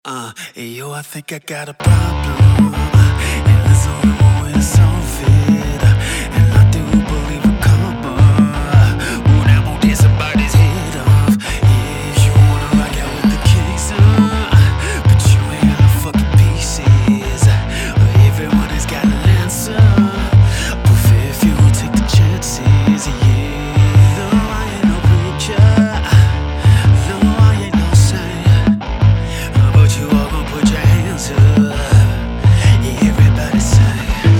Yo, I think I got a problem, and there's only one way to solve it, and I do believe a karma. Well, now won't get somebody's head off. Yeah, you wanna rock out with the kicks, but you ain't got no fucking pieces. Everyone has got an answer, but fair few will take the chances. Yeah, no, I ain't no preacher. No, I ain't no saint, but you all gon' put your hands up. Yeah, everybody say,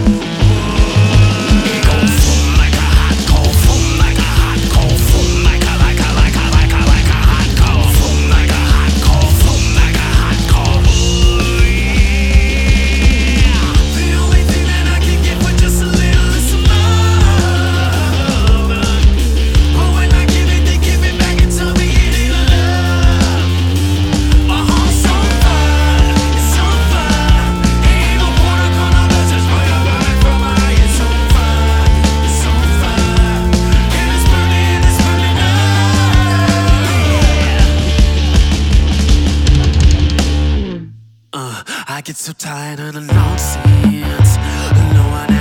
go boom like a hot coal, boom like a hot coal, boom like a hot coal, boom like a hot coal, boom like a hot coal. Ooh, yeah. The only thing that I can get for just a little is some love. But when I give it, they give it back and tell me it ain't love. My heart's on fire, it's on fire. Ain't no protocol, no message for your back from my eye. It's on fire, and it's burning up. I get so tired of the nonsense. No one